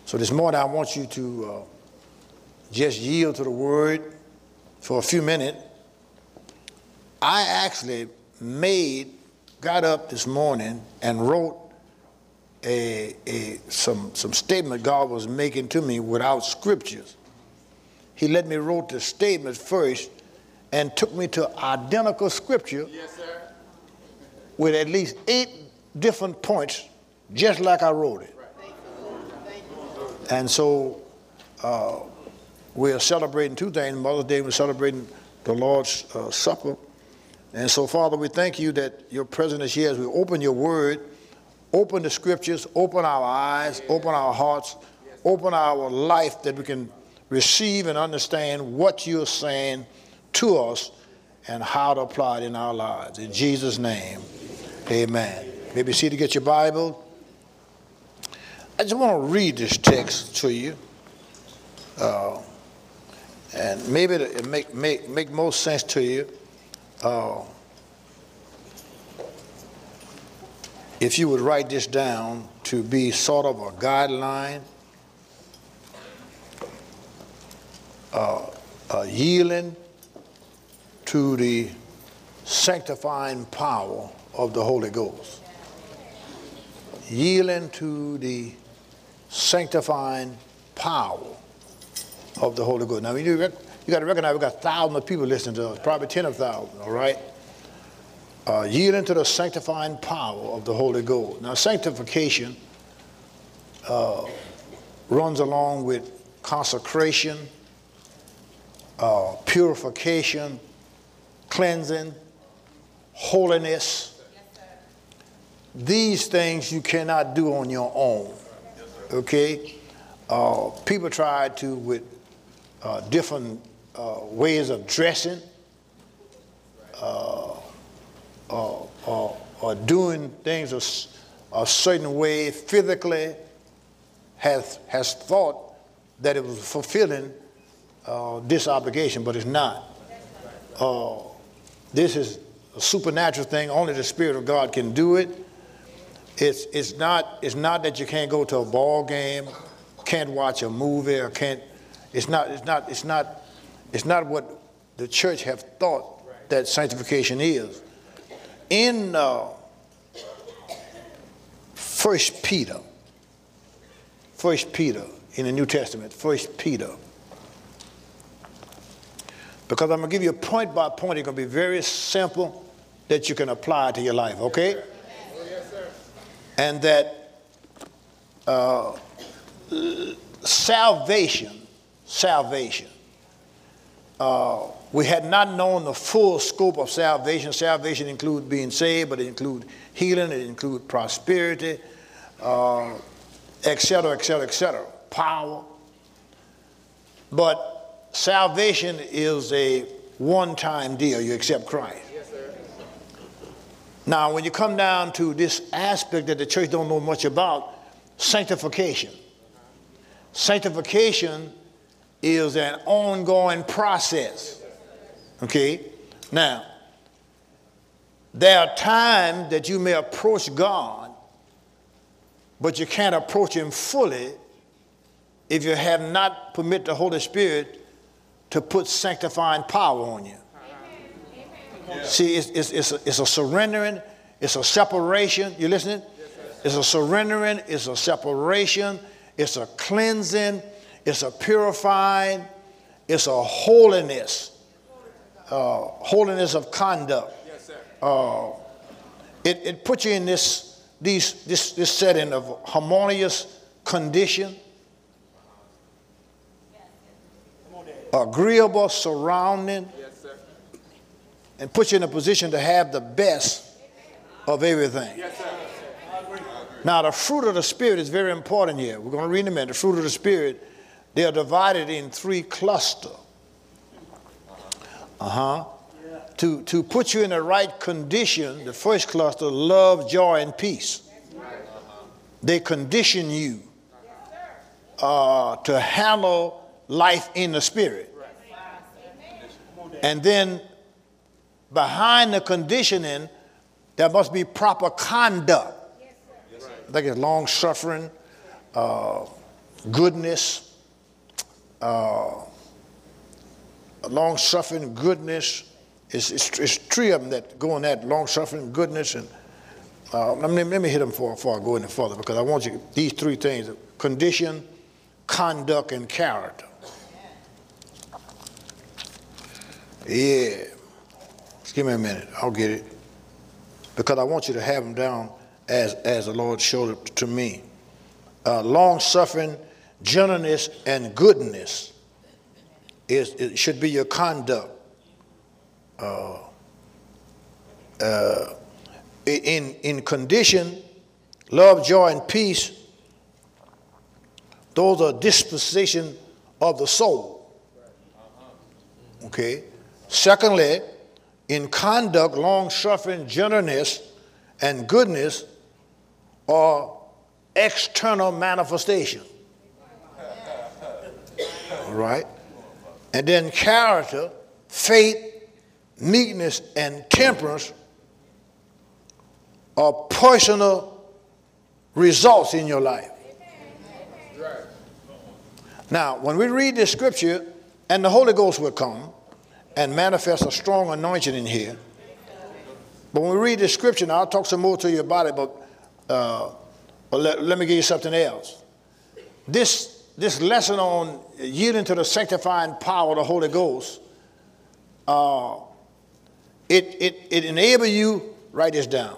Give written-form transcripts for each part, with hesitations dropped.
So this morning I want you to just yield to the word for a few minutes. I actually got up this morning and wrote some statement God was making to me without scriptures. He let me wrote the statement first and took me to identical scripture. Yes, sir. With at least 8 different points, just like I wrote it. And so we are celebrating 2 things. Mother's Day, we're celebrating the Lord's Supper. And so, Father, we thank you that your presence is here as we open your word, open the scriptures, open our eyes, open our hearts, open our life that we can receive and understand what you're saying to us and how to apply it in our lives. In Jesus' name, amen. Maybe see to get your Bible. I just want to read this text to you. And maybe it make most sense to you. If you would write this down to be sort of a guideline, yielding to the sanctifying power of the Holy Ghost. Yielding to the sanctifying power of the Holy Ghost. Now, you got to recognize we've got thousands of people listening to us, probably 10,000, all right? Yielding to the sanctifying power of the Holy Ghost. Now, sanctification runs along with consecration, purification, cleansing, holiness. These things you cannot do on your own, okay? People try to, with different ways of dressing, or doing things a certain way physically, has thought that it was fulfilling this obligation, but it's not. This is a supernatural thing. Only the Spirit of God can do it. It's not that you can't go to a ball game, can't watch a movie, or can't. It's not what the church have thought that sanctification is. In 1 Peter in the New Testament, 1 Peter, because I'm going to give you a point by point. It's going to be very simple that you can apply to your life, okay? Yes, sir. And that salvation, we had not known the full scope of salvation. Salvation includes being saved, but it includes healing, it includes prosperity, et cetera, power. But salvation is a one-time deal. You accept Christ. Yes, sir. Now, when you come down to this aspect that the church don't know much about, sanctification. Sanctification is an ongoing process. Okay? Now, there are times that you may approach God, but you can't approach him fully if you have not permitted the Holy Spirit to put sanctifying power on you. Amen. See, it's a surrendering, it's a separation. You listening? It's a surrendering, it's a separation, it's a cleansing, it's a purifying, it's a holiness. Holiness of conduct. Yes, sir. It puts you in this setting of harmonious condition, agreeable surrounding, Yes, sir. and puts you in a position to have the best of everything. Yes, sir. Now, the fruit of the Spirit is very important here. We're going to read in a minute. The fruit of the Spirit, they are divided in 3 clusters. To put you in the right condition, the first cluster, love, joy, and peace. They condition you to handle life in the Spirit. And then behind the conditioning, there must be proper conduct. I think it's long suffering, goodness, long-suffering, goodness. It's three of them that go in that, long-suffering, goodness, and let me hit them before I go any further, because I want you, these three things: condition, conduct, and character. Yeah. Just give me a minute. I'll get it. Because I want you to have them down as the Lord showed it to me. Long-suffering, gentleness, and goodness it should be your conduct. In condition, love, joy, and peace, those are disposition of the soul. Okay. Secondly, in conduct, long-suffering, gentleness, and goodness are external manifestation. All right. And then character, faith, meekness, and temperance are personal results in your life. Now, when we read this scripture, and the Holy Ghost will come and manifest a strong anointing in here. But when we read the scripture, now I'll talk some more to you about it, but let me give you something else. This lesson on yielding to the sanctifying power of the Holy Ghost, it enables you, write this down,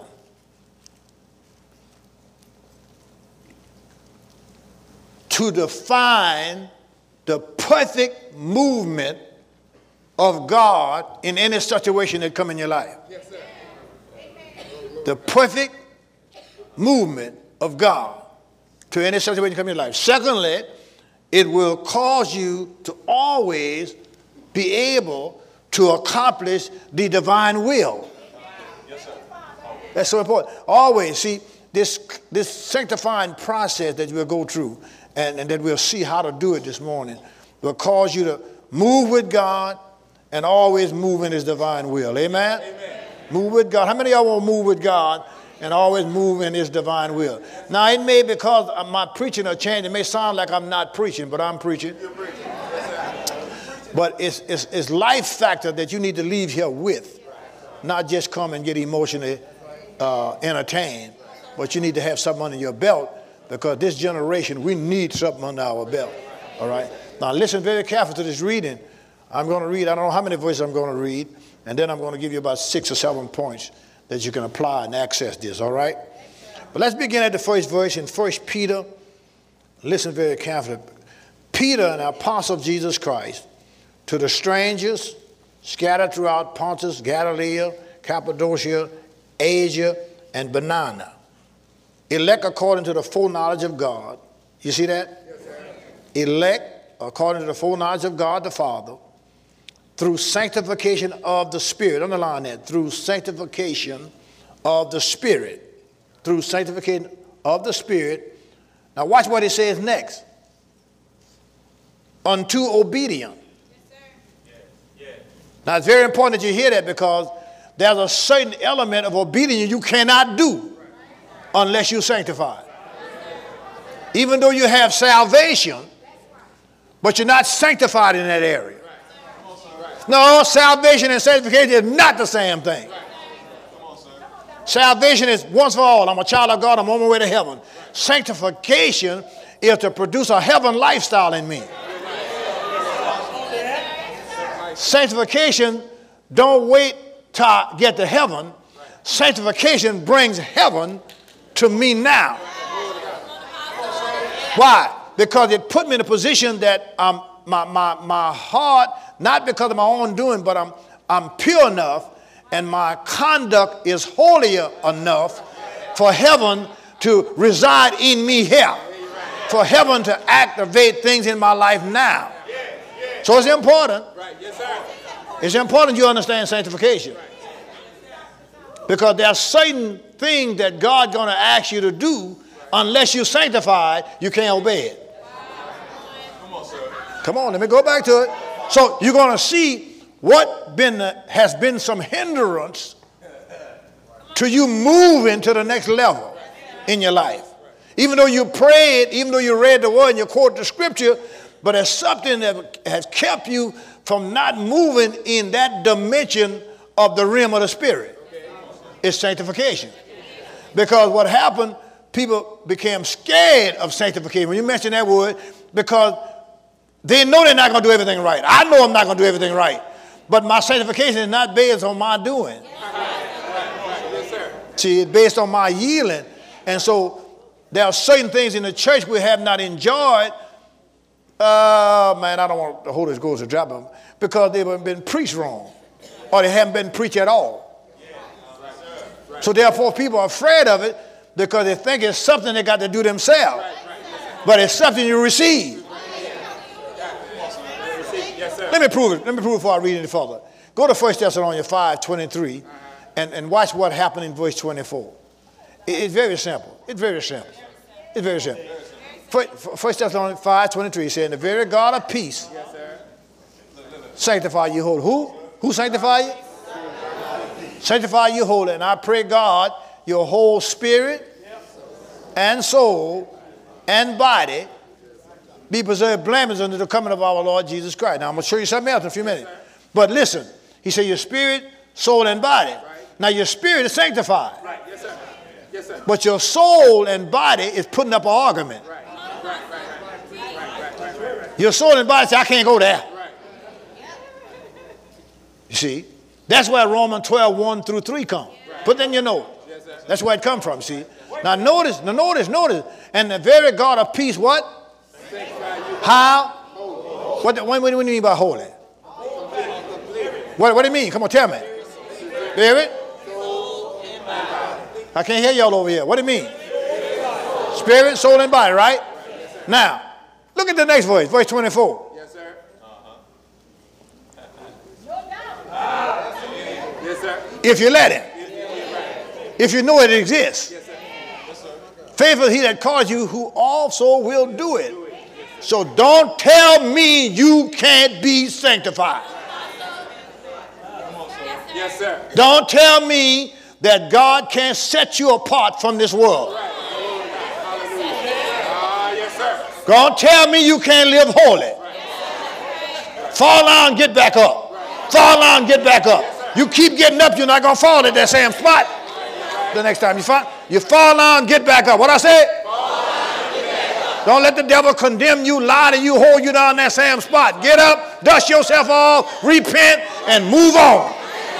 to define the perfect movement of God in any situation that come in your life. Yes, sir. The perfect movement of God to any situation that come in your life. Secondly, it will cause you to always be able to accomplish the divine will. Yes, sir. That's so important. Always, see, this sanctifying process that we'll go through, and that we'll see how to do it this morning, will cause you to move with God and always move in his divine will. Amen? Amen. Move with God. How many of y'all want to move with God and always move in his divine will? Now, it may, because of my preaching or change, it may sound like I'm not preaching, but I'm preaching. You're preaching. But it's life factor that you need to leave here with. Not just come and get emotionally entertained, but you need to have something under your belt, because this generation, we need something under our belt. All right? Now, listen very carefully to this reading. I'm going to read, I don't know how many verses I'm going to read, and then I'm going to give you about 6 or 7 points that you can apply and access this, all right? But let's begin at the first verse in 1 Peter. Listen very carefully. Peter, an apostle of Jesus Christ, to the strangers scattered throughout Pontus, Galilee, Cappadocia, Asia, and Banana, elect according to the full knowledge of God. You see that? Yes, sir. Elect according to the full knowledge of God the Father, through sanctification of the Spirit. Underline that. Through sanctification of the Spirit. Through sanctification of the Spirit. Now watch what it says next. Unto obedience. Now, it's very important that you hear that, because there's a certain element of obedience you cannot do unless you're sanctified. Even though you have salvation, but you're not sanctified in that area. No, salvation and sanctification is not the same thing. Salvation is once for all. I'm a child of God. I'm on my way to heaven. Sanctification is to produce a heaven lifestyle in me. Sanctification don't wait to get to heaven. Sanctification brings heaven to me now. Why? Because it put me in a position that my heart, not because of my own doing, but I'm pure enough, and my conduct is holier enough for heaven to reside in me here, for heaven to activate things in my life now. So it's important. It's important you understand sanctification, because there are certain things that God's going to ask you to do. Unless you're sanctified, you can't obey it. Come on, let me go back to it. So you're going to see what has been some hindrance to you moving to the next level in your life. Even though you prayed, even though you read the word and you quote the scripture, but there's something that has kept you from not moving in that dimension of the realm of the spirit. It's sanctification. Because what happened, people became scared of sanctification. When you mention that word, because they know they're not going to do everything right. I know I'm not going to do everything right. But my sanctification is not based on my doing. See, it's based on my yielding. And so there are certain things in the church we have not enjoyed. Man, I don't want the Holy Ghost to drop them. Because they've been preached wrong. Or they haven't been preached at all. So therefore people are afraid of it because they think it's something they got to do themselves. But it's something you receive. Let me prove it. Let me prove it before I read any further. Go to 1 Thessalonians 5:23 and watch what happened in verse 24. It's very simple. It's very simple. It's very simple. 1 Thessalonians 5:23 said, "And the very God of peace sanctify you whole." Who? Who sanctify you? Sanctify you whole. And I pray God, your whole spirit and soul and body be preserved blameless unto the coming of our Lord Jesus Christ. Now I'm going to show you something else in a few minutes. But listen, he said your spirit, soul, and body. Now your spirit is sanctified. Right. Yes, sir. Yes, sir. But your soul and body is putting up an argument. Right. Your soul and body say, I can't go there. Right. You see, that's where Romans 12:1-3 come. Put that in your note. Yes, sir. That's where it come from, see. Now notice. And the very God of peace, what? How? What do you mean by holy? What do you mean? Come on, tell me. Spirit? I can't hear y'all over here. What do you mean? Spirit, soul, and body, right? Now, look at the next verse, verse 24. Yes, sir. Yes, sir. If you let him. If you know it exists. Faithful is he that calls you, who also will do it. So don't tell me you can't be sanctified. Yes, sir. Don't tell me that God can't set you apart from this world. Yes, sir. Don't tell me you can't live holy. Fall down, get back up. Fall down, get back up. You keep getting up, you're not going to fall at that same spot. The next time you fall down, get back up. What I say? Don't let the devil condemn you, lie to you, hold you down that same spot. Get up, dust yourself off, repent, and move on.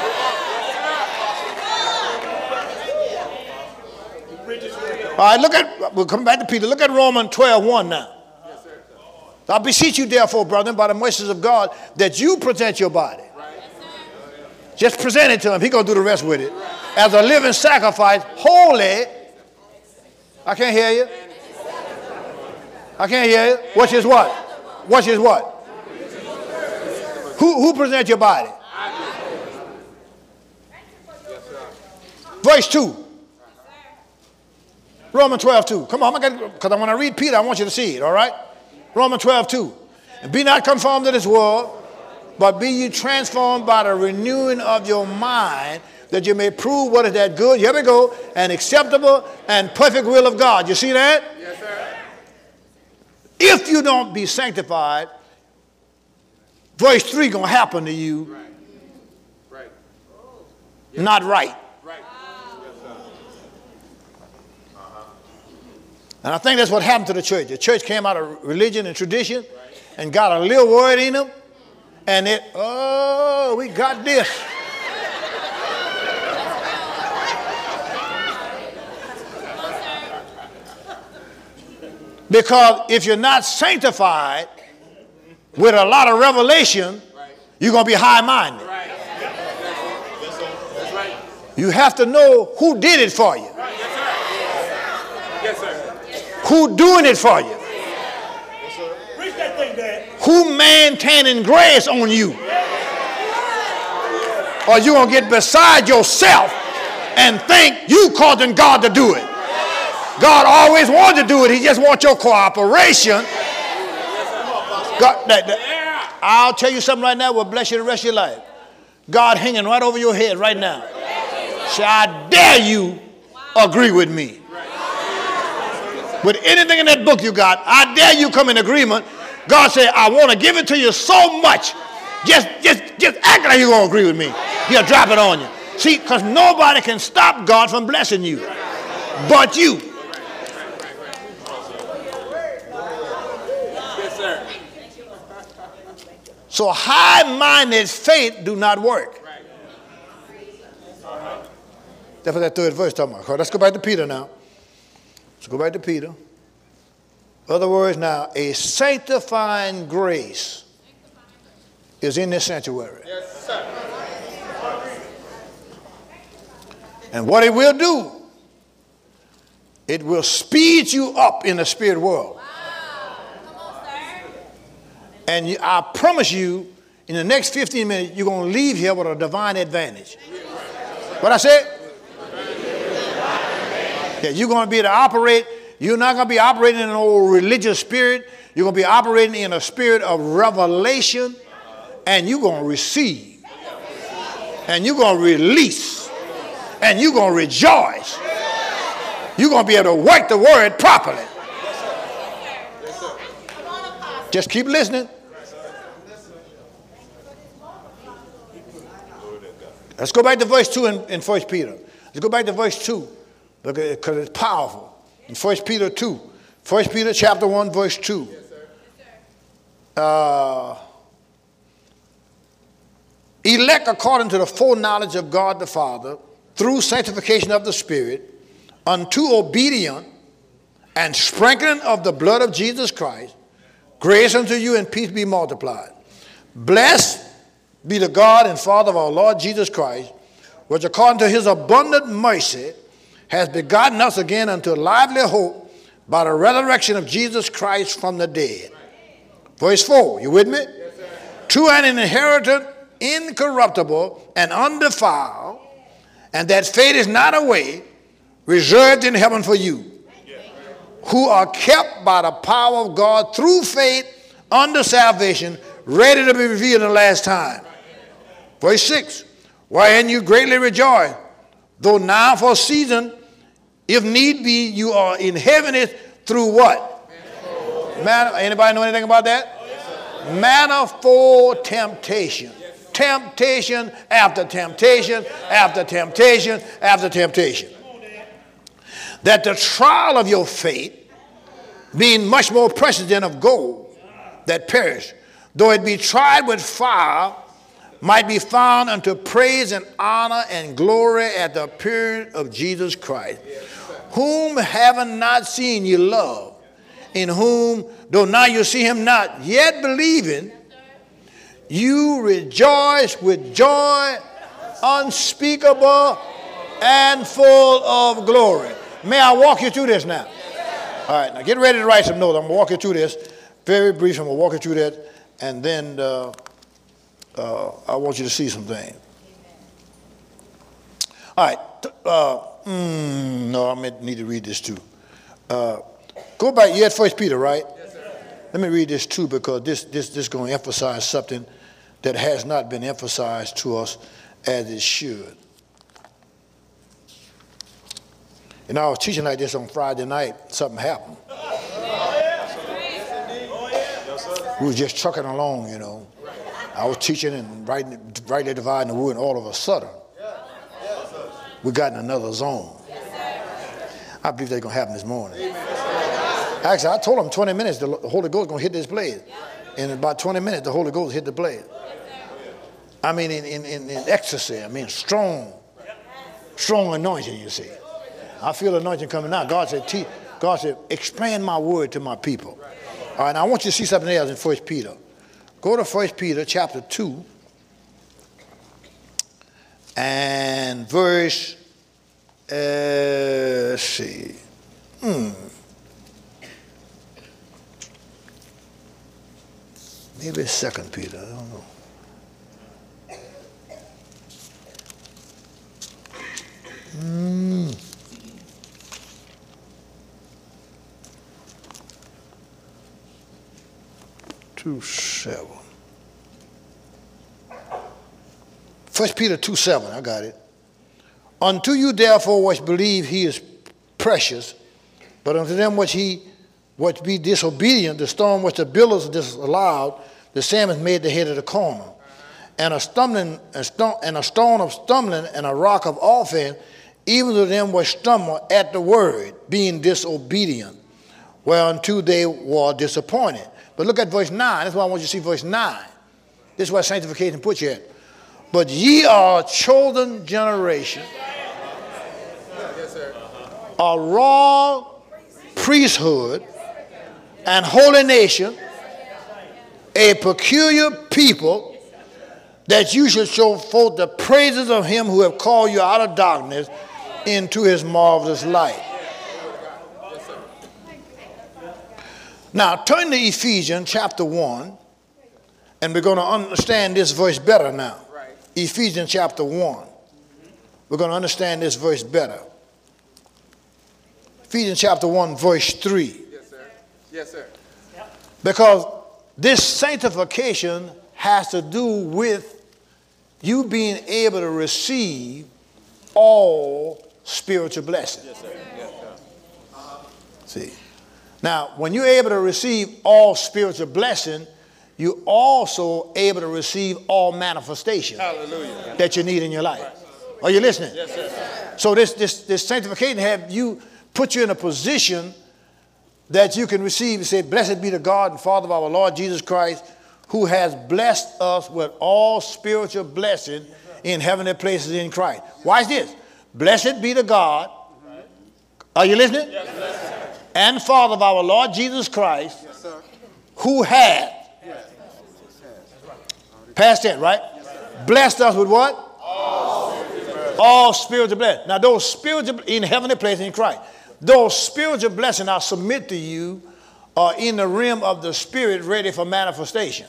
All right, we'll come back to Peter. Look at Romans 12:1 now. I beseech you, therefore, brethren, by the mercies of God, that you present your body. Just present it to him. He's going to do the rest with it. As a living sacrifice, holy. I can't hear you. I can't hear you. Watch his what? Watch his what? Who presents your body? Verse 2. Romans 12:2. Come on, because when I read Peter, I want you to see it, all right? Romans 12:2. And be not conformed to this world, but be ye transformed by the renewing of your mind, that you may prove what is that good, here we go, and acceptable and perfect will of God. You see that? Yes, sir. If you don't be sanctified, verse 3 going to happen to you. Right. Not right. Right. And I think that's what happened to the church. The church came out of religion and tradition and got a little word in them. And we got this. Because if you're not sanctified with a lot of revelation, you're going to be high-minded. Right. That's right. You have to know who did it for you. Right. Yes, sir. Yes, sir. Who doing it for you. Yes, sir. Preach that thing, Dad. Who maintaining grace on you. Or you're going to get beside yourself and think you causing God to do it. God always wanted to do it. He just wants your cooperation. I'll tell you something right now will bless you the rest of your life. God hanging right over your head right now. So I dare you agree with me. With anything in that book you got, I dare you come in agreement. God said, I want to give it to you so much. Just act like you're going to agree with me. He'll drop it on you. See, because nobody can stop God from blessing you but you. Yes, sir. So high-minded faith do not work. That's what that third verse talking about. Let's go back to Peter now. Let's go back to Peter. In other words, now, a sanctifying grace is in this sanctuary. Yes, sir. And what it will do, it will speed you up in the spirit world. Wow. Come on, sir. And I promise you, in the next 15 minutes, you're going to leave here with a divine advantage. What I said? Yeah, you're going to be able to operate. You're not going to be operating in an old religious spirit. You're going to be operating in a spirit of revelation. And you're going to receive. And you're going to release. And you're going to rejoice. You're going to be able to work the word properly. Just keep listening. Let's go back to verse 2 in 1 Peter. Let's go back to verse 2 because it's powerful. In 1 Peter 2. 1 Peter chapter 1 verse 2. Elect according to the foreknowledge of God the Father through sanctification of the Spirit unto obedience and sprinkling of the blood of Jesus Christ, grace unto you and peace be multiplied. Blessed be the God and Father of our Lord Jesus Christ, which according to his abundant mercy has begotten us again unto a lively hope by the resurrection of Jesus Christ from the dead. Verse 4, you with me? Yes, sir. To an inheritance incorruptible and undefiled, and that fadeth not away, reserved in heaven for you, who are kept by the power of God through faith unto salvation, ready to be revealed in the last time. Verse 6, wherein you greatly rejoice, though now for a season, if need be, you are in heaviness through what? Anybody know anything about that? Manifold temptation. Temptation after temptation after temptation after temptation. That the trial of your faith, being much more precious than of gold that perish, though it be tried with fire, might be found unto praise and honor and glory at the appearing of Jesus Christ, whom having not seen you love, in whom, though now you see him not, yet believing, you rejoice with joy unspeakable and full of glory. May I walk you through this now? All right, now get ready to write some notes. I'm going to walk you through this very brief. I'm going to walk you through that, and then I want you to see some things. All right. No, I need to read this too. Go back. You had 1 Peter, right? Yes, sir. Let me read this too, because this is going to emphasize something that has not been emphasized to us as it should. You know, I was teaching like this on Friday night. Something happened. We were just trucking along, you know. I was teaching and rightly dividing the word, and all of a sudden, we got in another zone. I believe that's going to happen this morning. Actually, I told them 20 minutes, the Holy Ghost is going to hit this blade. In about 20 minutes, the Holy Ghost hit the blade. I mean, in ecstasy, I mean, strong anointing, you see. I feel anointing coming out. God said, expand my word to my people. All right, now I want you to see something else in 1 Peter. Go to 1 Peter chapter 2 and verse, let's see. Maybe it's 2 Peter, I don't know. Two 7. 1 Peter 2:7, I got it. Unto you therefore which believe he is precious, But unto them which be disobedient, the stone which the builders disallowed, the same is made the head of the corner. And a stone of stumbling and a rock of offense, even to them which stumble at the word, being disobedient, whereunto they were disappointed. But look at verse 9. That's why I want you to see verse 9. This is where sanctification puts you at. But ye are a chosen generation, a royal priesthood, and holy nation, a peculiar people, that you should show forth the praises of him who have called you out of darkness into his marvelous light. Now, turn to Ephesians chapter 1, and we're going to understand this verse better now. Ephesians chapter 1. We're going to understand this verse better. Ephesians chapter 1, verse 3. Yes, sir. Yes, sir. Because this sanctification has to do with you being able to receive all spiritual blessings. Yes, sir. Yes, sir. See, now when you're able to receive all spiritual blessing, you're also able to receive all manifestation Hallelujah. that you need in your life. Are you listening? Yes, sir. So this sanctification have you put you in a position that you can receive. You say, blessed be the God and Father of our Lord Jesus Christ, who has blessed us with all spiritual blessing in heavenly places in Christ. Watch this. Blessed be the God. Are you listening? Yes, sir. And Father of our Lord Jesus Christ, Yes, sir. who has, past tense, right? Blessed us with what? All spiritual blessings. Now those spiritual in heavenly places in Christ. Those spiritual blessings I submit to you are in the realm of the spirit ready for manifestation.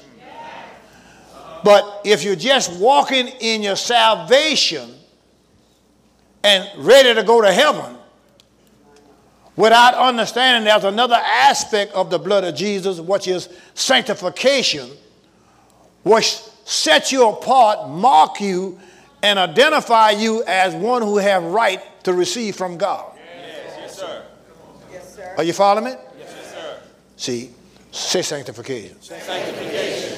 But if you're just walking in your salvation and ready to go to heaven without understanding there's another aspect of the blood of Jesus, which is sanctification, which sets you apart, mark you, and identify you as one who have right to receive from God. Yes, sir. Yes, sir. Are you following me? Yes, sir. See, say sanctification. Sanctification.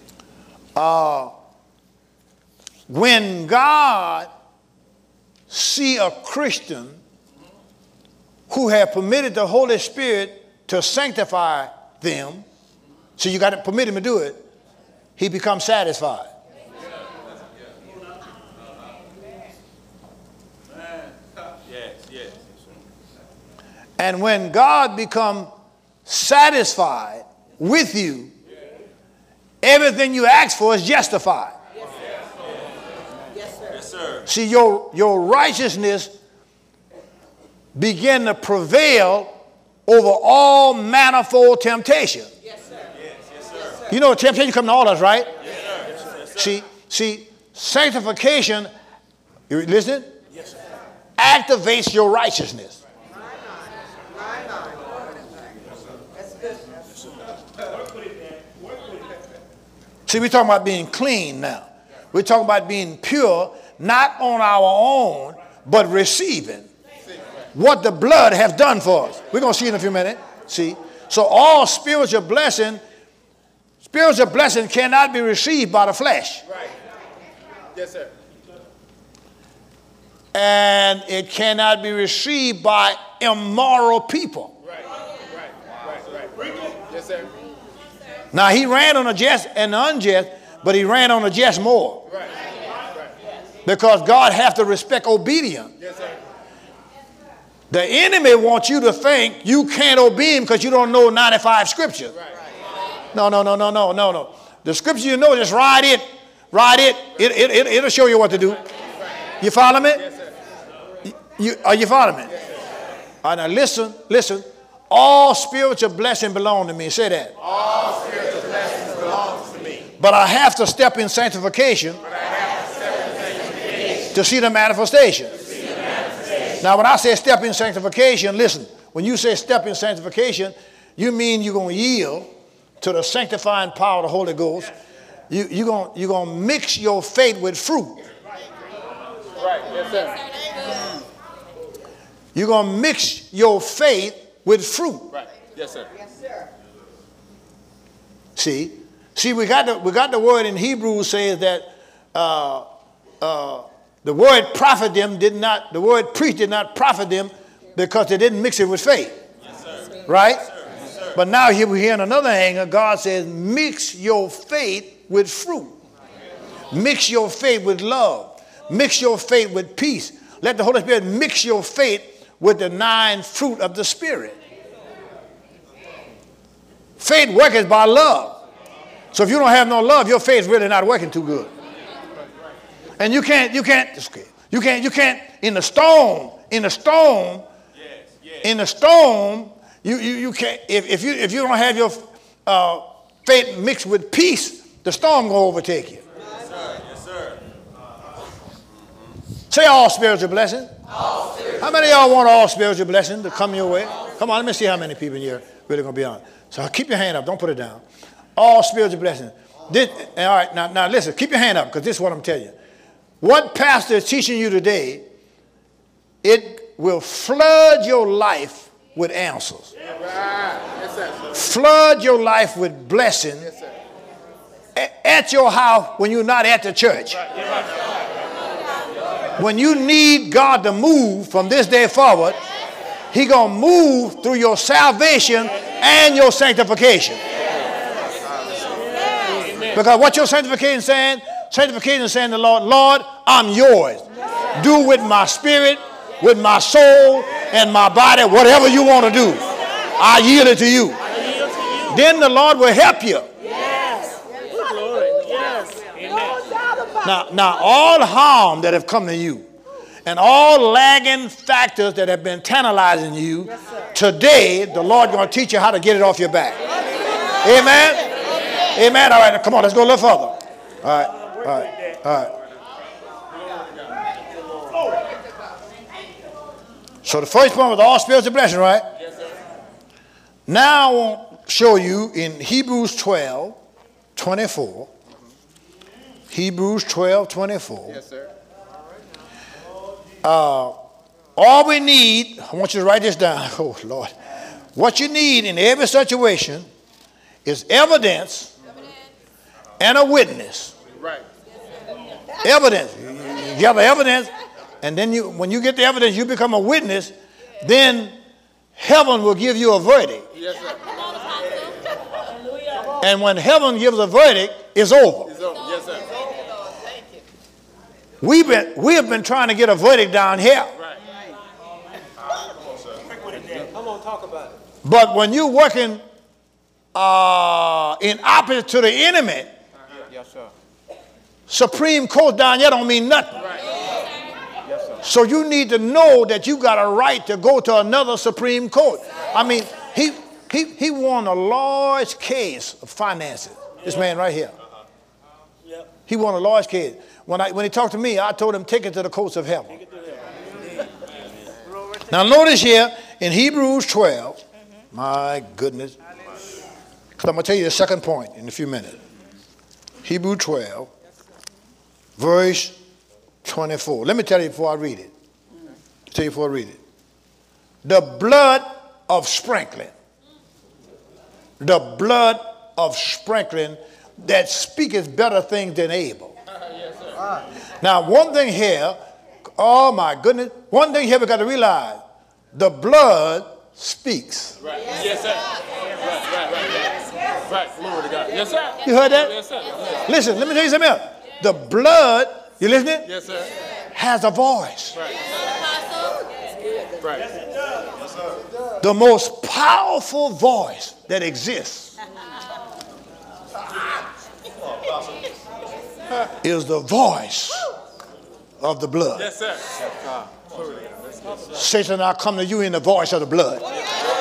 When God see a Christian who have permitted the Holy Spirit to sanctify them, so you got to permit him to do it, he becomes satisfied. Yes. And when God becomes satisfied with you, everything you ask for is justified. Yes, sir. See, your righteousness begin to prevail over all manifold temptation. Yes, sir. Yes, sir. You know temptation come to all of us, right? Yes, sir. See, sanctification, you listening? Yes, sir. Activates your righteousness. See, we're talking about being clean now. We're talking about being pure, not on our own, but receiving what the blood has done for us. We're going to see in a few minutes. See? So all spiritual blessing cannot be received by the flesh. Right. Yes, sir. And it cannot be received by immoral people. Right. Yes, sir. Now, he ran on the just and the unjust, but he ran on the just more. Right. Because God has to respect obedience. Yes, sir. The enemy wants you to think you can't obey him because you don't know 95 scriptures. Right. No. The scripture you know, just ride it. It'll show you what to do. You follow me? Yes, sir. Are you following me? All right, now listen. All spiritual blessing belong to me. Say that. All spiritual blessings belong to me. But I have to step in sanctification to see the manifestation. Now, when I say step in sanctification, listen. When you say step in sanctification, you mean you're going to yield to the sanctifying power of the Holy Ghost. You're going to mix your faith with fruit. Right. Yes, sir. You're going to mix your faith with fruit. Right. Yes, sir. See, we got the word in Hebrews says that the word profit them did not, the word preach did not profit them because they didn't mix it with faith. Yes, sir. Right? Yes, sir. Yes, sir. But now here we're hearing another angle. God says, mix your faith with fruit. Mix your faith with love. Mix your faith with peace. Let the Holy Spirit mix your faith with the 9 fruit of the Spirit. Faith works by love. So if you don't have no love, your faith is really not working too good. And you can't, in the storm, you can't, if you don't have your faith mixed with peace, the storm gonna overtake you. Yes, sir. Yes, sir. Say all spiritual blessings. How many of y'all want all spiritual blessings to come your way? Come on, let me see how many people in here really gonna be on. So keep your hand up, don't put it down. All spiritual blessings. All right, now listen, keep your hand up because this is what I'm telling you. What pastor is teaching you today, it will flood your life with answers. Yes, sir. Flood your life with blessing Yes, sir. at your house when you're not at the church. When you need God to move from this day forward, He gonna move through your salvation and your sanctification. Because what your sanctification is saying? Sanctification is saying to the Lord, Lord, I'm yours. Do with my spirit, with my soul, and my body, whatever you want to do. I yield it to you. Then the Lord will help you. Now, all harm that have come to you and all lagging factors that have been tantalizing you, today the Lord is going to teach you how to get it off your back. Amen? Amen. All right, come on, let's go a little further. All right. So the first one was all spiritual blessing, right? Yes, sir. Now I want to show you in Hebrews 12:24. Hebrews 12:24. Yes, sir. All we need, I want you to write this down. Oh, Lord. What you need in every situation is evidence and a witness. Right. Evidence. You gather evidence, and then when you get the evidence, you become a witness, then heaven will give you a verdict. Yes, sir. And when heaven gives a verdict, it's over. It's over. Yes, sir. We have been trying to get a verdict down here. Right. Come on, talk about it. But when you're working in opposite to the enemy, Yes, sir. Supreme Court down here don't mean nothing. Yes, sir. So you need to know that you got a right to go to another Supreme Court. I mean, he won a large case of finances. This man right here. He won a large case. When he talked to me, I told him, take it to the courts of heaven. Now notice here in Hebrews 12, my goodness, because I'm going to tell you the second point in a few minutes. Hebrews 12, verse 24. Let me tell you before I read it. The blood of sprinkling. The blood of sprinkling that speaketh better things than Abel. Now, one thing here, oh my goodness, one thing here we got to realize, the blood speaks. Right. Yes, sir. Right. Glory to God. Yes, sir. You heard that? Yes, sir. Listen, let me tell you something else. The blood, you listening? Yes, sir. Has a voice. Right. Right. The most powerful voice that exists is the voice of the blood. Yes, sir. Satan, I come to you in the voice of the blood. Right.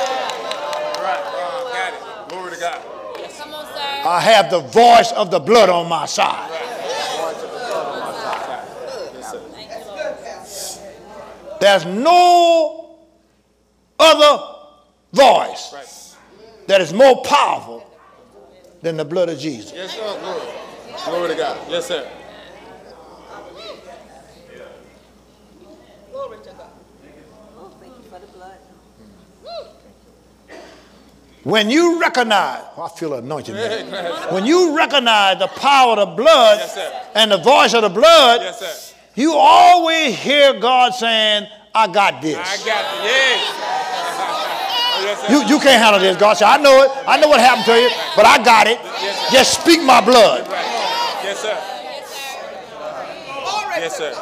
Got it. Glory to God. Come on, sir. I have the voice of the blood on my side. There's no other voice that is more powerful than the blood of Jesus. Yes, sir. Glory. Glory to God. Yes, sir. Glory to God. Oh, thank you for the blood. When you recognize, I feel anointed. Man. When you recognize the power of the blood and the voice of the blood, you always hear God saying, I got this. I got it. Yes. You can't handle this. God said, I know it. I know what happened to you, but I got it. Just speak my blood. Yes, sir. Yes, sir.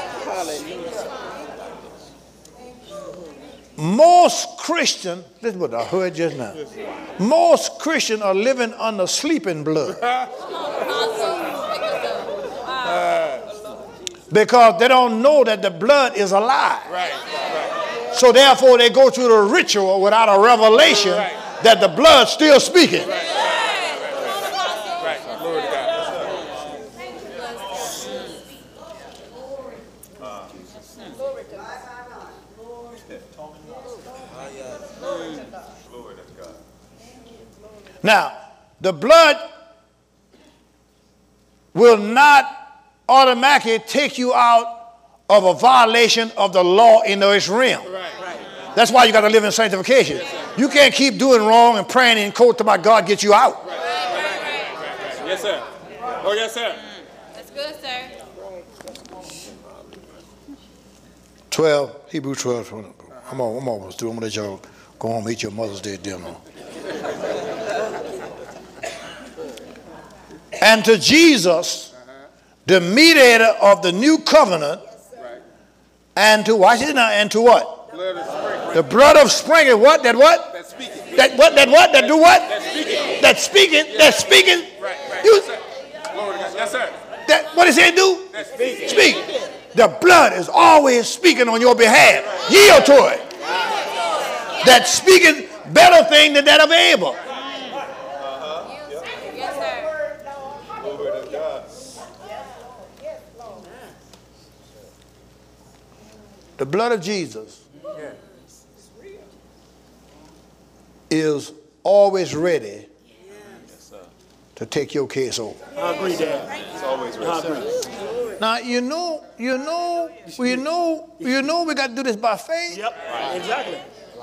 Most Christians, this is what I heard just now. Most Christians are living under sleeping blood. Because they don't know that the blood is alive. Right. So therefore they go through the ritual without a revelation that the blood's still speaking. Right. Glory to God. Now, the blood will not automatically take you out of a violation of the law in this realm. That's why you got to live in sanctification. You can't keep doing wrong and praying in court till my God gets you out. Yes, sir. Oh, yes, sir. That's good, sir. 12, Hebrews 12. I'm almost through. I'm going to let y'all go home and eat your Mother's Day dinner. And to Jesus, the mediator of the new covenant, and to, watch it now, and to what? The blood of sprinkling. What? That what? That's speaking. That what? That what? That do what? That's speaking. That's speaking. That's speaking. Right. You, Glory to God. Yes, sir. that, what does it do? That's speaking. Speak. The blood is always speaking on your behalf. Yield to it. That's speaking better thing than that of Abel. Yes, sir. The blood of Jesus is always ready to take your case over. I agree, Dad. It's always right. Now we got to do this by faith. Yep, exactly.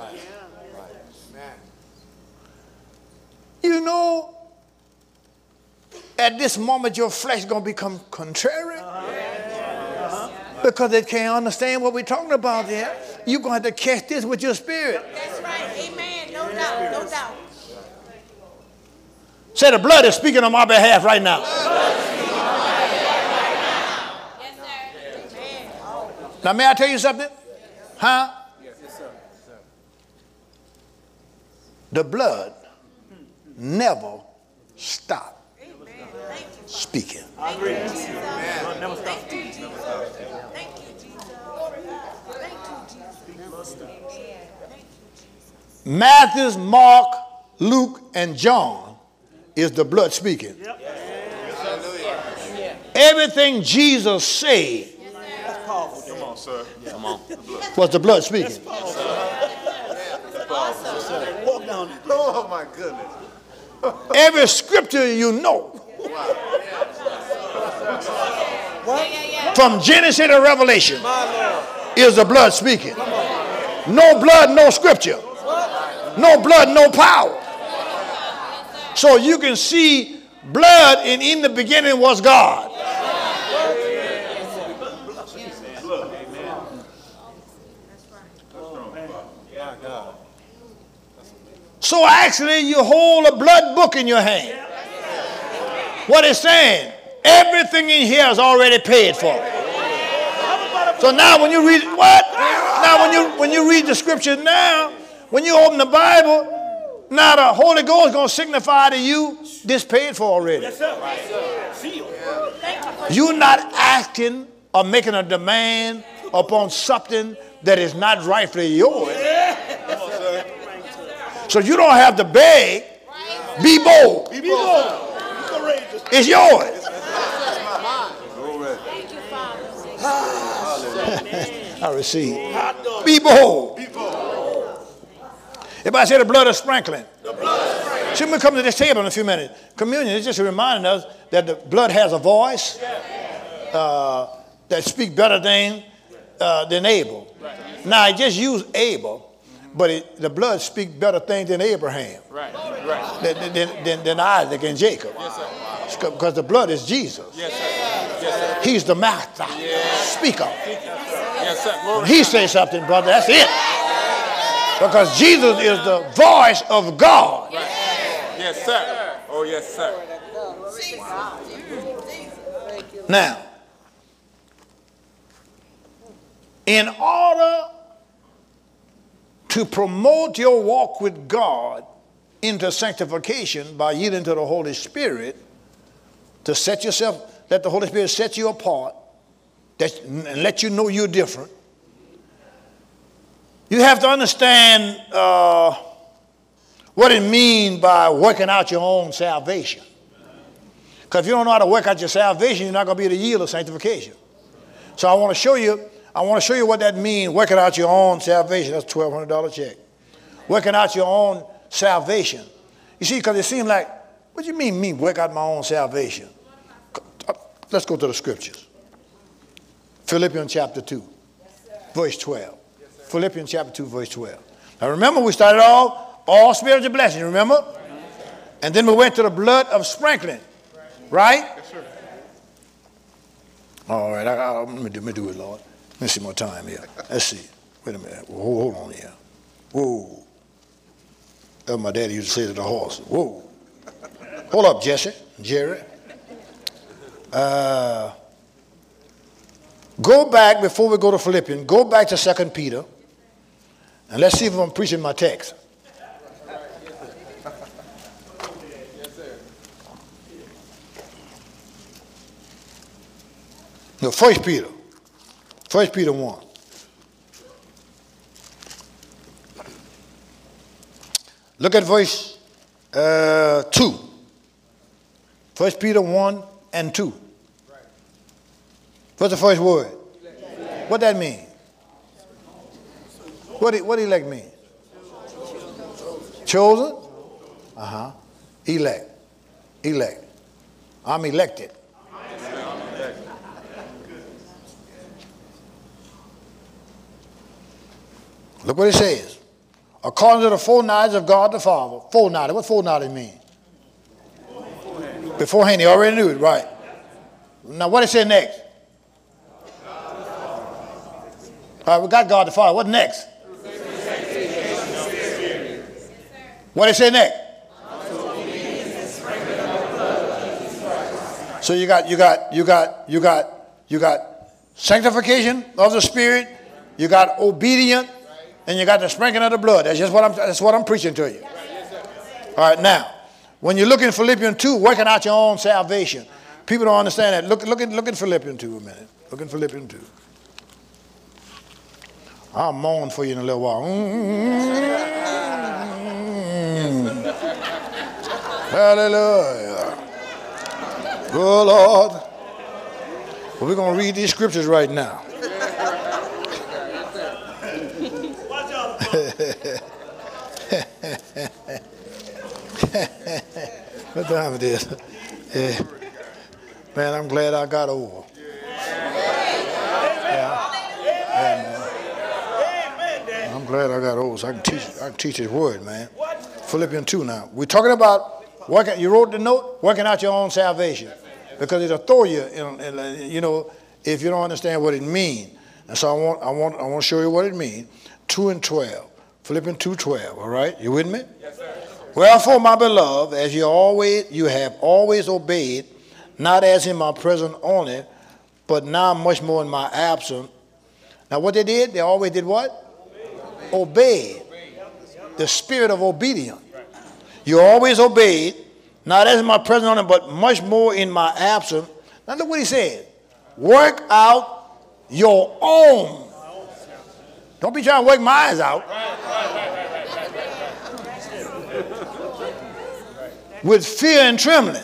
You know, at this moment your flesh is going to become contrary. Because they can't understand what we're talking about here. You're going to have to catch this with your spirit. That's right. Amen. No doubt. No doubt. Say the blood is speaking on my behalf right now. Yes, sir. Amen. Now, may I tell you something? Huh? Yes, sir. The blood never stopped speaking. I agree. Never stop. Never stop. Thank you, Jesus. Thank you, Jesus. Matthew, Mark, Luke, and John is the blood speaking. Everything Jesus said Come on, sir. Come on. was the blood speaking. Walk down. Oh, my goodness. Every scripture you know, from Genesis to Revelation, is the blood speaking. No blood, no scripture. No blood, no power. So you can see blood, and in the beginning was God. So actually you hold a blood book in your hand. What it's saying, everything in here is already paid for. So now when you read what? Now when you read the scripture now, when you open the Bible, now the Holy Ghost is going to signify to you this paid for already. Yes, sir. Seal. You're not asking or making a demand upon something that is not rightfully yours. So you don't have to beg. Be bold. Be bold. Be courageous. It's yours. I receive. Be bold. Everybody say the blood of sprinkling. See, when we come to this table in a few minutes, communion is just reminding us that the blood has a voice that speaks better things than Abel. Now, I just use Abel But the blood speaks better things than Abraham, Right. Right. than Isaac and Jacob. Yes, sir. Because the blood is Jesus. Yes, sir. Yes, sir. He's the master, speaker. Yes, sir. Glory. When he says something, brother, that's it. Because Jesus is the voice of God. Yes, sir. Oh, yes, sir. Now, in order to promote your walk with God into sanctification by yielding to the Holy Spirit, to set yourself, let the Holy Spirit set you apart and let you know you're different, you have to understand what it means by working out your own salvation. Because if you don't know how to work out your salvation, you're not going to be able to yield to sanctification. So I want to show you what that means, working out your own salvation. That's a $1,200 check. Working out your own salvation. You see, because it seems like, what do you mean me work out my own salvation? Let's go to the scriptures. Philippians chapter 2, verse 12. Philippians chapter 2, verse 12. Now remember, we started off all spiritual blessings, remember? And then we went to the blood of sprinkling, right? Yes, sir. All right, let me do it, Lord. Let me see more time here. Let's see. Wait a minute. Hold on here. Whoa. That's what my daddy used to say to the horse. Whoa. Hold up, Jerry. Go back, before we go to Philippians, go back to 2 Peter, and let's see if I'm preaching my text. No, 1 Peter 1. Look at verse 2. 1 Peter 1 and 2. What's the first word? What that mean? What elect mean? Chosen? Elect. I'm elected. Look what it says. According to the foreknowledge of God the Father. Foreknowledge. What foreknowledge mean? Beforehand, he already knew it, right? Now, what it say next? All right, we got God the Father. What next? What it say next? So you got sanctification of the Spirit. You got obedience. And you got the sprinkling of the blood. That's what I'm preaching to you. All right, now, when you look in Philippians 2, working out your own salvation, people don't understand that. Look at Philippians 2 a minute. Look at Philippians 2. I'll mourn for you in a little while. Hallelujah. Good Lord. Well, we're going to read these scriptures right now. What time it is? Yeah. Man, I'm glad I got over. Yeah, I'm glad I got over so I can teach his word, man. Philippians 2 now. We're talking about working. You wrote the note, working out your own salvation. Because it'll throw you, if you don't understand what it means. And so I want to show you what it means. 2 and 12. Philippians 2:12, all right? You with me? Yes, sir. Wherefore, my beloved, as you have always obeyed, not as in my presence only, but now much more in my absence. Now what they did, they always did what? Obeyed. The spirit of obedience. You always obeyed, not as in my presence only, but much more in my absence. Now look what he said. Work out your own. Don't be trying to work my eyes out. With fear and trembling.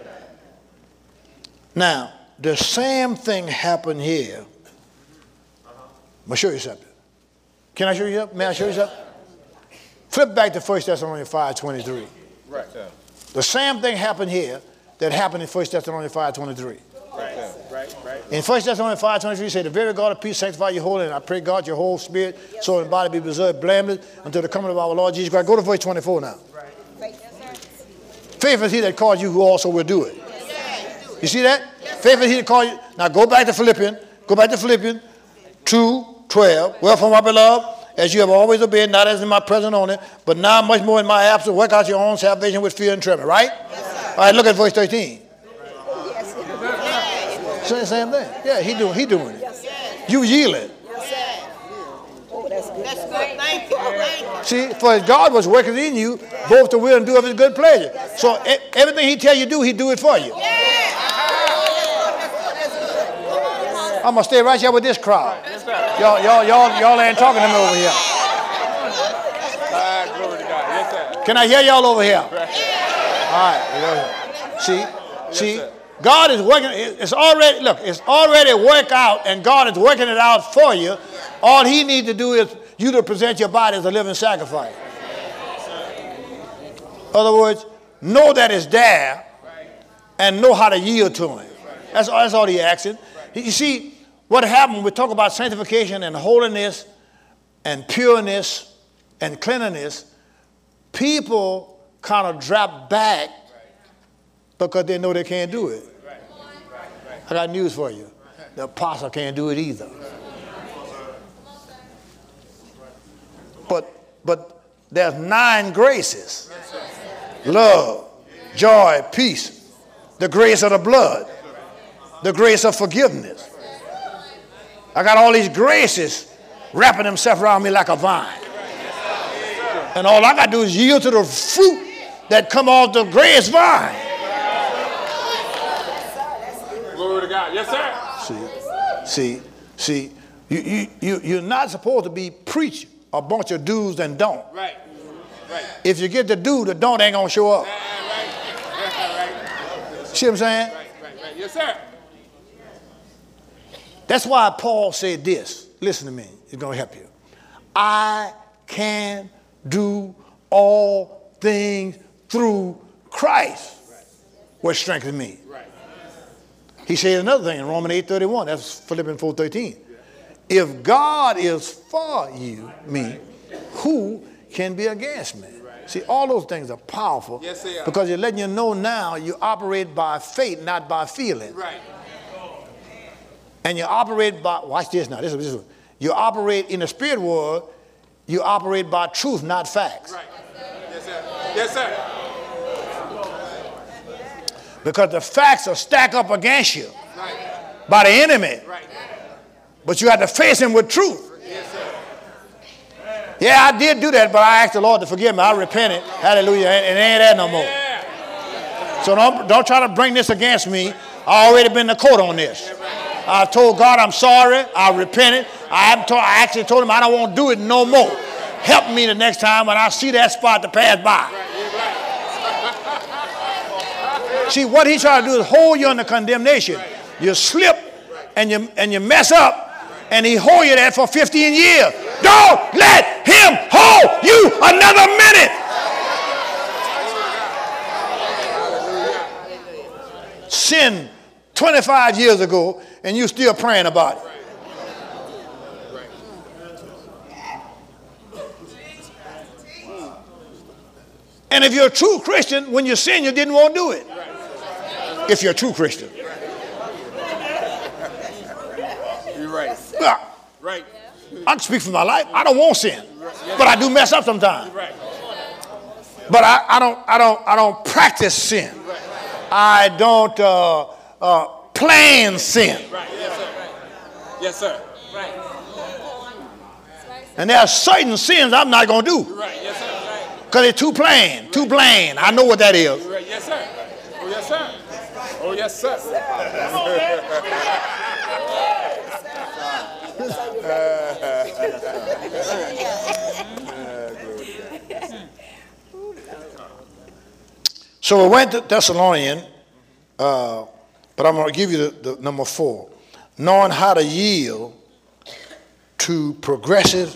Now, the same thing happened here. I'm going to show you something. Can I show you something? May I show you something? Flip back to 1 Thessalonians 5:23. Right. The same thing happened here that happened in 1 Thessalonians 5:23. Right. In 1 Thessalonians 5:23, it says, the very God of peace sanctify you wholly, and I pray God your whole spirit, soul, and body be preserved blameless until the coming of our Lord Jesus Christ. Go to verse 24 now. Faith is he that calls you, who also will do it. You see that? Faith is he that calls you. Now go back to Philippians. Go back to Philippians 2:12. Wherefore, my beloved, as you have always obeyed, not as in my presence only, but now much more in my absence, work out your own salvation with fear and trembling. Right? All right, look at verse 13. Same thing. Yeah, he doing it. You yielded. That's good. Thank you. See, for as God was working in you, both to will and do of his good pleasure. So everything he tell you do, he do it for you. I'm going to stay right here with this crowd. Y'all ain't talking to me over here. Glory to God. Yes, sir. Can I hear y'all over here? All right. See, God is working. It's already worked out, and God is working it out for you. All he needs to do is you to present your body as a living sacrifice. In other words, know that it's there and know how to yield to him. That's all he's asking. You see, what happened when we talk about sanctification and holiness and pureness and cleanliness, people kind of drop back because they know they can't do it. I got news for you. The apostle can't do it either. But there's 9 graces. Love, joy, peace, the grace of the blood, the grace of forgiveness. I got all these graces wrapping themselves around me like a vine. And all I got to do is yield to the fruit that come off the grace vine. Glory to God. Yes, sir. See, you're not supposed to be preaching a bunch of do's and don't. Right. If you get the do, the don't ain't going to show up. Right. See what I'm saying? Right. Yes, sir. That's why Paul said this. Listen to me. It's going to help you. I can do all things through Christ, which strengthens me. Right. He said another thing in Romans 8:31. That's Philippians 4:13. If God is for me, who can be against me? See, all those things are powerful. Yes, they are. Because you're letting you know now you operate by faith, not by feeling. Right. And you operate by, watch this now, this is you operate in the spirit world, you operate by truth, not facts. Right. Yes, sir. Because the facts are stacked up against you Right. by the enemy. Right. But you have to face him with truth. Yes, sir. Yeah, I did do that, but I asked the Lord to forgive me. I repented. Hallelujah. And it ain't that no more. Yeah. So don't try to bring this against me. I already been to court on this. I told God I'm sorry. I repented. I actually told him I don't want to do it no more. Help me the next time when I see that spot to pass by. See, what he's trying to do is hold you under condemnation. You slip and you mess up, and he hold you there for 15 years. Don't let him hold you another minute. Sin 25 years ago, and you still praying about it. And if you're a true Christian, when you sin, you didn't want to do it. If you're a true Christian. You're right. Well, Right. I can speak for my life. I don't want sin, but I do mess up sometimes. Right. But I don't practice sin. I don't plan sin. Right. Yes, sir. Yes, sir. Right. And there are certain sins I'm not going to do Right. Yes, sir. because it's too plain, too bland. I know what that is. Right. Yes, sir. Oh, yes, sir. Oh, yes, sir. So we went to Thessalonian, but I'm going to give you the number 4. Knowing how to yield to progressive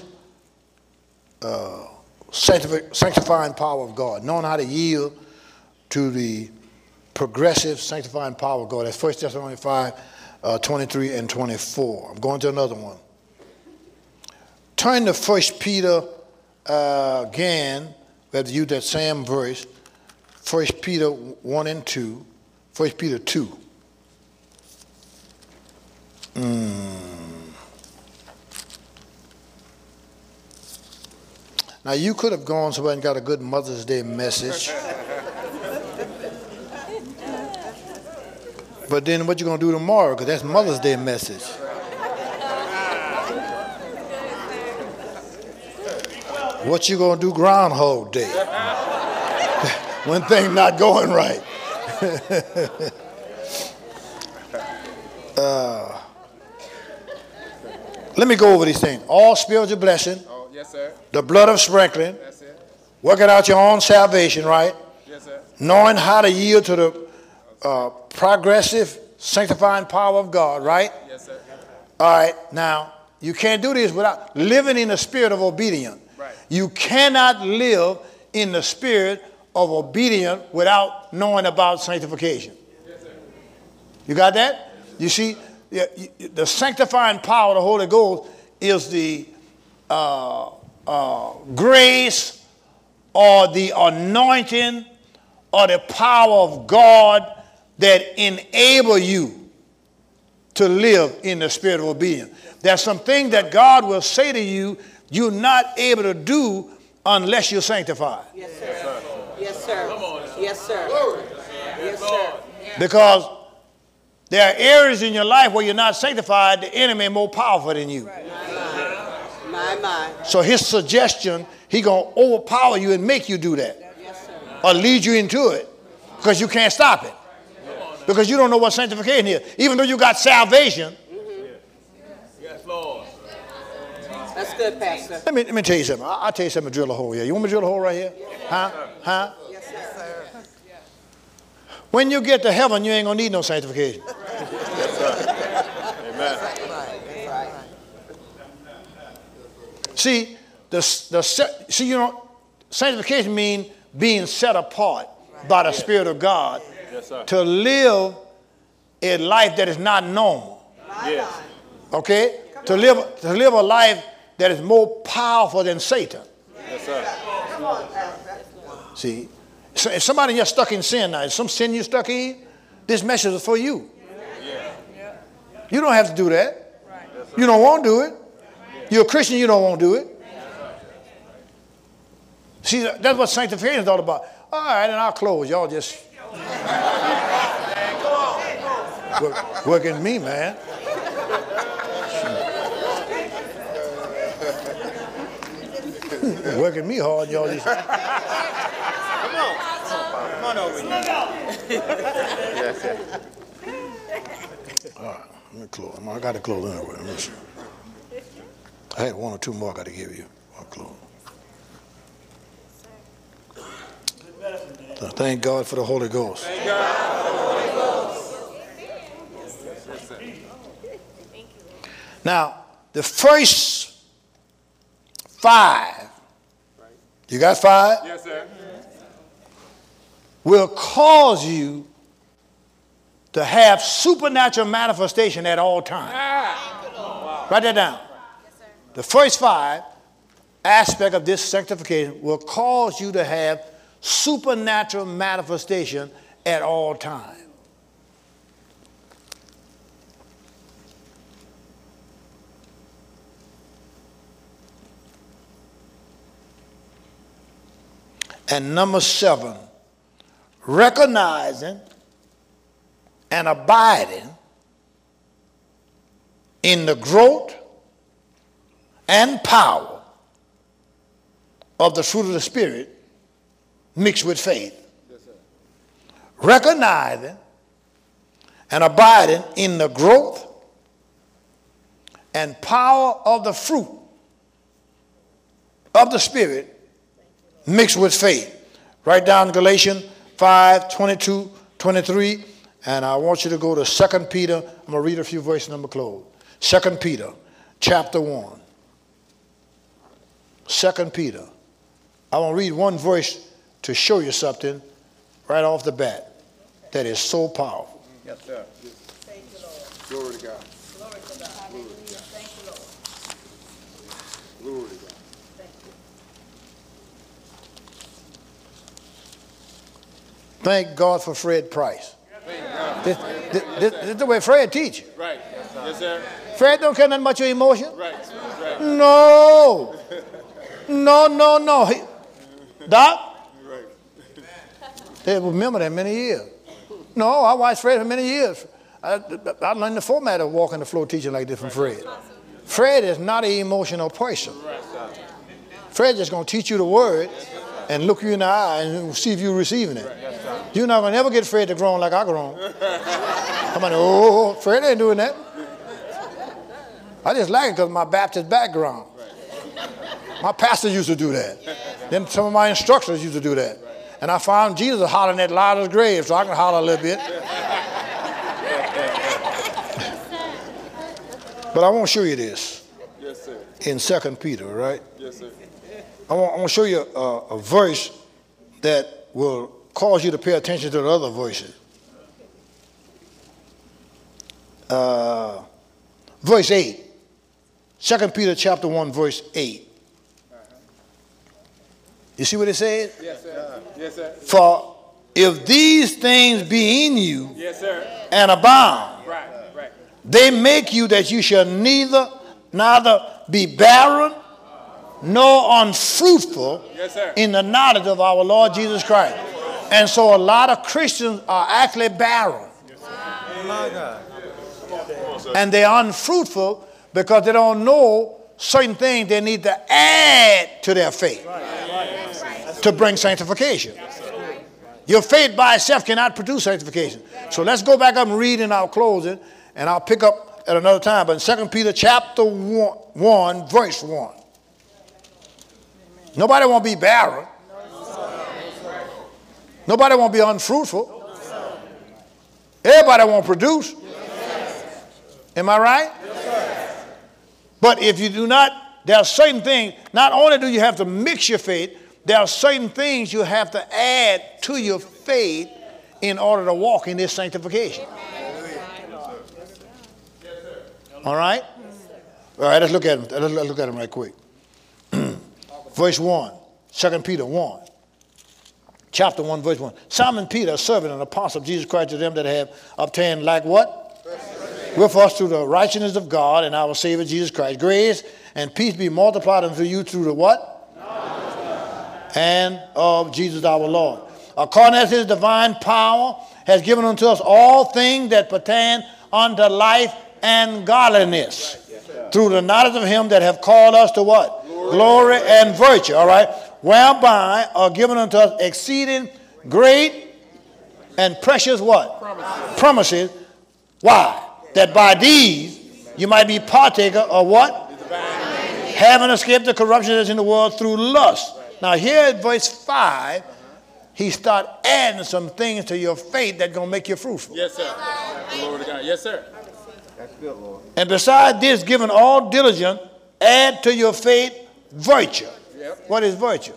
sanctifying power of God. Knowing how to yield to the progressive sanctifying power of God. That's 1 Thessalonians 5, 23 and 24. I'm going to another one. Turn to 1 Peter again. We have to use that same verse. 1 Peter 1 and 2. 1 Peter 2. Now, you could have gone somewhere and got a good Mother's Day message. But then what you going to do tomorrow? Because that's Mother's Day message. What you going to do Groundhog Day? When things not going right. Let me go over these things. All spiritual blessing. Oh, yes, sir. The blood of sprinkling. That's it. Working out your own salvation, right? Yes, sir. Knowing how to yield to the progressive, sanctifying power of God, right? Yes, sir. All right. Now, you can't do this without living in the spirit of obedience. Right. You cannot live in the spirit of obedience without knowing about sanctification. Yes, sir. You got that? You see, the sanctifying power of the Holy Ghost is the grace or the anointing or the power of God that enable you to live in the spirit of obedience. There's some things that God will say to you you're not able to do unless you're sanctified. Yes, sir. Yes, sir. Yes, sir. Yes, sir. Because there are areas in your life where you're not sanctified, the enemy is more powerful than you. My. So his suggestion, he going to overpower you and make you do that. Yes, sir. Or lead you into it. Because you can't stop it. Because you don't know what sanctification is. Even though you got salvation. Yes, Lord. That's good, Pastor. Let me tell you something. I'll tell you something to drill a hole here. You want me to drill a hole right here? Huh? Yes, sir. When you get to heaven, you ain't going to need no sanctification. See, sanctification means being set apart by the Spirit of God to live a life that is not normal. Yes. Okay? To live a life that is more powerful than Satan. Yes, sir. See, so if somebody you're stuck in sin now, is some sin you're stuck in, this message is for you. You don't have to do that. You don't want to do it. You're a Christian, you don't want to do it. See, that's what sanctification is all about. All right, and I'll close. Y'all just working me, man. Working me hard, y'all just. Come on over here. All right, let me close. I got to close anyway. Let me see. I had one or two more I got to give you. I'll close. So thank God for the Holy Ghost. Thank God for the Holy Ghost. Yes, sir. Now, the first 5, you got 5? Yes, sir. Will cause you to have supernatural manifestation at all times. Write that down. The first 5 aspects of this sanctification will cause you to have supernatural manifestation at all times. And number 7, recognizing and abiding in the growth and power of the fruit of the Spirit mixed with faith. Yes, sir. Recognizing and abiding in the growth and power of the fruit of the Spirit mixed with faith. Write down Galatians 5:22, 23, and I want you to go to 2 Peter. I'm going to read a few verses and I'm going to close. 2 Peter chapter 1. 2 Peter. I want to read one verse to show you something right off the bat that is so powerful. Yes, sir. Glory to God. Glory to God. Glory to God. Thank you, Lord. Glory to God. Thank God for Fred Price. This is the way Fred teaches. Right. Yes, sir. Fred don't care nothing about your emotion. Right. Right. No. No. Doc? Right. They remember that many years. No, I watched Fred for many years. I learned the format of walking the floor teaching like this from Fred. Fred is not an emotional person. Fred just going to teach you the word and look you in the eye and see if you're receiving it. You're not going to ever get Fred to groan like I groan. I'm like, oh, Fred ain't doing that. I just like it because of my Baptist background. My pastor used to do that. Then some of my instructors used to do that. And I found Jesus hollering at Lazarus' grave, so I can holler a little bit. But I want to show you this. Yes, sir. In 2 Peter, right? Yes, sir. I want to show you a verse that will cause you to pay attention to the other voices. Verse 8. 2 Peter chapter 1, verse 8. You see what it says? Yes, sir. Yes, sir. For if these things be in you Yes, sir. and abound, Right. Right. they make you that you shall neither be barren nor unfruitful Yes, sir. in the knowledge of our Lord Jesus Christ. And so a lot of Christians are actually barren. My God. And they're unfruitful because they don't know certain things they need to add to their faith to bring sanctification. Your faith by itself cannot produce sanctification. So let's go back up and read in our closing, and I'll pick up at another time. But in 2 Peter chapter 1, verse 1. Nobody won't be barren. Nobody won't be unfruitful. Everybody won't produce. Am I right? But if you do not, there are certain things, not only do you have to mix your faith, there are certain things you have to add to your faith in order to walk in this sanctification. All right? All right, let's look at them. Let's look at them right quick. Verse 1, 2 Peter 1. Chapter 1, verse 1. Simon Peter, a servant and apostle of Jesus Christ, to them that have obtained like what? With us through the righteousness of God and our Savior Jesus Christ. Grace and peace be multiplied unto you through the what? And of Jesus our Lord. According as his divine power has given unto us all things that pertain unto life and godliness. Through the knowledge of him that have called us to what? Glory and virtue. All right. Whereby are given unto us exceeding great and precious what? Promises. Why? That by these you might be partaker of what? Having escaped the corruption that's in the world through lust. Now here at verse 5, he start adding some things to your faith that's going to make you fruitful. Yes, sir. Glory to God. Yes, sir. That's good, Lord. And besides this, giving all diligence, add to your faith virtue. Yep. What is virtue?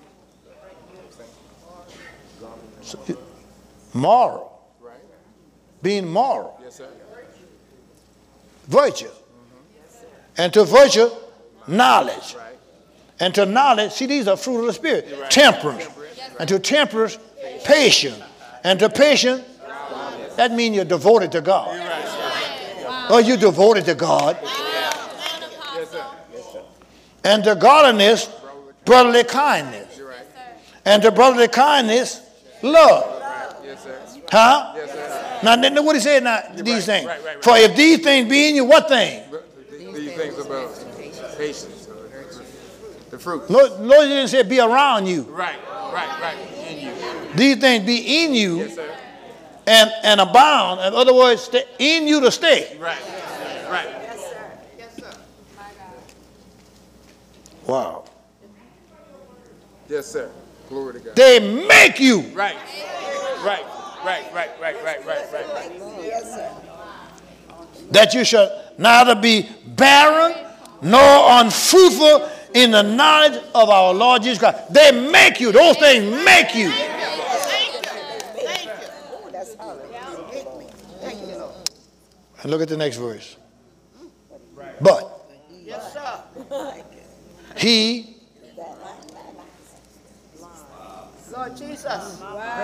Moral. Right. Being moral. Yes, sir. Virtue. And to virtue, knowledge. Right. And to knowledge, see, these are fruit of the Spirit. Right. Temperance. And to temperance, patience. And to patience, that means you're devoted to God. Or you're devoted to God. Yes, sir. And to godliness, brotherly kindness. You're right. And to brotherly kindness, love. Yes, sir. Huh? Yes, sir. Now, what he said now, these things. Right. For if these things be in you, what thing? These things about patience. The fruit. Lord didn't say be around you. Right. In you. These things be in you Yes, sir. and abound. In other words, stay in you to stay. Right. Wow. Yes, sir. Glory to God. They make you. Right. That you shall neither be barren nor unfruitful in the knowledge of our Lord Jesus Christ. They make you. Those things make you. And look at the next verse. But Yes, sir. he, Lord Jesus.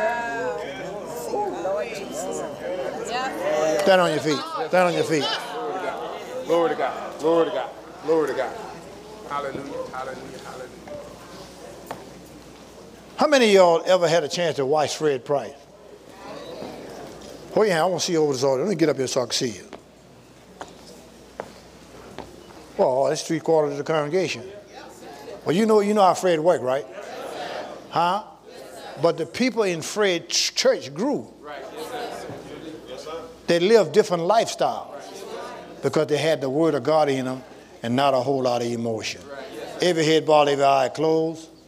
stand on your feet. Stand on your feet. Glory to God. Glory to God. Glory to God. Hallelujah. Hallelujah. Hallelujah. How many of y'all ever had a chance to watch Fred Price? Oh yeah, I want to see you over this order. Let me get up here so I can see you. Well, that's 3/4 of the congregation. Well, you know how Fred worked, right? Huh? But the people in Fred's church grew. They lived different lifestyles because they had the word of God in them and not a whole lot of emotion. Every head bowed, every eye closed.